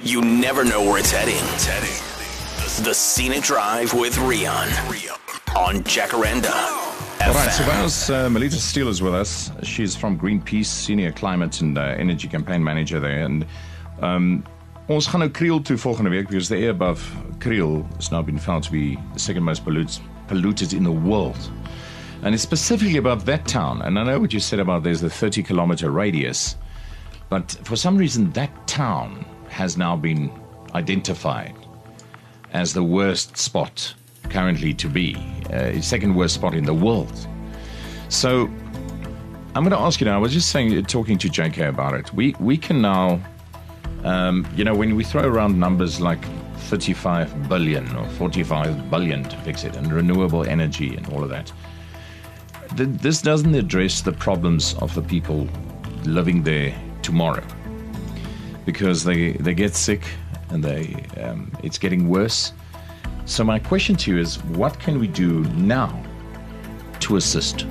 You never know where it's heading. The Scenic Drive with Rian on Jacaranda FM. All right, so that was Melita Steele is with us. She's from Greenpeace, Senior Climate and Energy Campaign Manager there. And ons gaan nou Kriel toe volgende week because the air above Kriel has now been found to be the second most polluted in the world. And it's specifically about that town. And I know what you said about there's a 30-kilometer radius. But for some reason, that town has now been identified as the worst spot currently to be, second worst spot in the world. So I'm going to ask you now, I was just talking to JK about it. We can now, when we throw around numbers like 35 billion or 45 billion to fix it, and renewable energy and all of that, this doesn't address the problems of the people living there tomorrow, because they get sick and it's getting worse. So my question to you is, what can we do now to assist?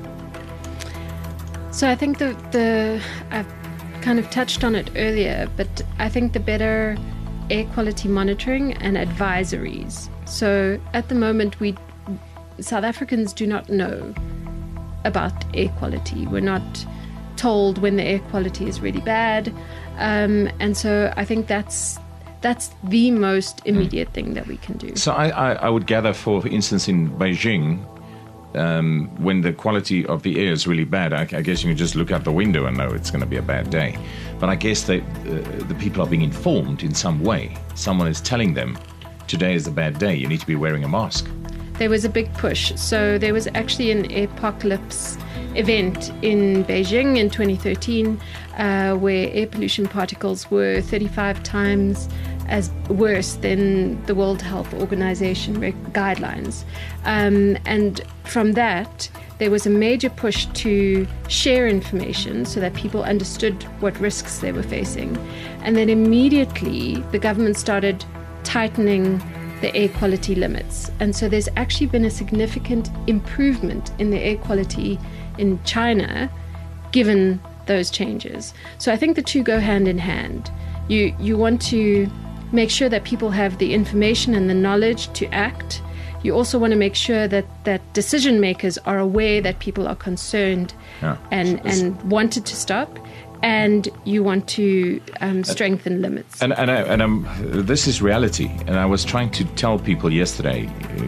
So I think I've kind of touched on it earlier, but I think the better air quality monitoring and advisories. So at the moment, South Africans do not know about air quality. We're not told when the air quality is really bad, and so I think that's the most immediate thing that we can do. So I would gather, for instance, in Beijing, when the quality of the air is really bad, I guess you can just look out the window and know it's going to be a bad day. But I guess the people are being informed in some way. Someone is telling them, today is a bad day, you need to be wearing a mask. There was a big push. So there was actually an apocalypse event in Beijing in 2013 where air pollution particles were 35 times as worse than the World Health Organization guidelines. And from that, there was a major push to share information so that people understood what risks they were facing. And then immediately, the government started tightening the air quality limits. And so there's actually been a significant improvement in the air quality in China, given those changes. So I think the two go hand in hand. You want to make sure that people have the information and the knowledge to act. You also want to make sure that decision makers are aware that people are concerned and wanted to stop. And you want to strengthen limits. And this is reality. And I was trying to tell people yesterday,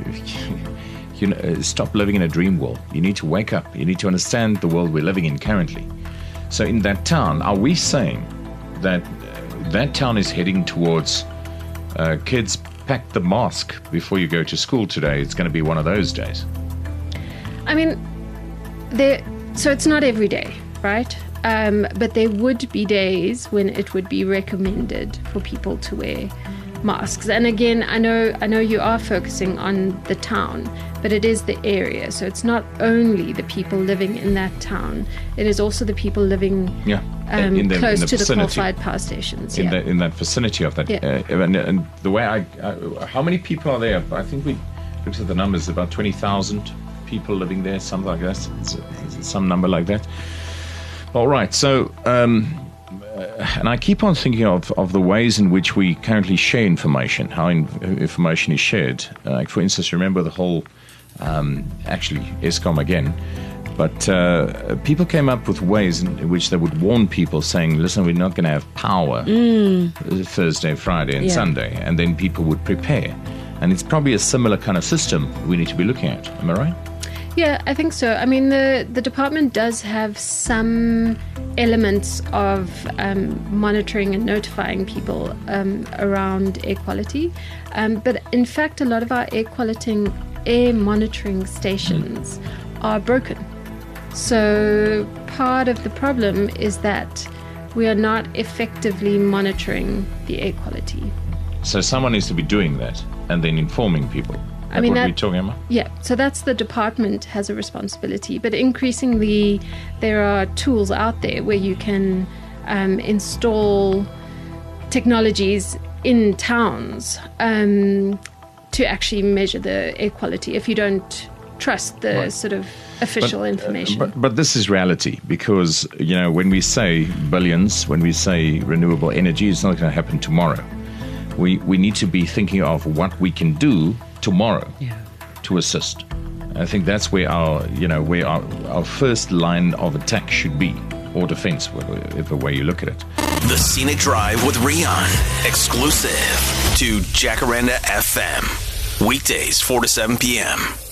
stop living in a dream world. You need to wake up. You need to understand the world we're living in currently. So in that town, are we saying that that town is heading towards kids pack the mask before you go to school today? It's going to be one of those days. I mean, so it's not every day, right? But there would be days when it would be recommended for people to wear masks. And again, I know you are focusing on the town, but it is the area. So it's not only the people living in that town; it is also the people living close to the qualified power stations. In that vicinity of that. And the way how many people are there? I think we looked at the numbers. About 20,000 people living there, something like that. It's some number like that. All right, so, and I keep on thinking of the ways in which we currently share information, how information is shared. Like, for instance, remember the whole, actually, Eskom again, but people came up with ways in which they would warn people saying, listen, we're not going to have power Thursday, Friday, and Sunday, and then people would prepare. And it's probably a similar kind of system we need to be looking at. Am I right? Yeah, I think so. I mean, the department does have some elements of monitoring and notifying people around air quality. But in fact, a lot of our air monitoring stations are broken. So part of the problem is that we are not effectively monitoring the air quality. So someone needs to be doing that and then informing people. I mean, what we're talking about? Yeah, so that's the department has a responsibility, but increasingly there are tools out there where you can install technologies in towns to actually measure the air quality if you don't trust the sort of official information. But this is reality, because, when we say billions, when we say renewable energy, it's not going to happen tomorrow. We need to be thinking of what we can do tomorrow to assist. I think that's where our first line of attack should be, or defense, whatever way you look at it. The Scenic Drive with Rian, exclusive to Jacaranda FM. Weekdays, 4 to 7 p.m.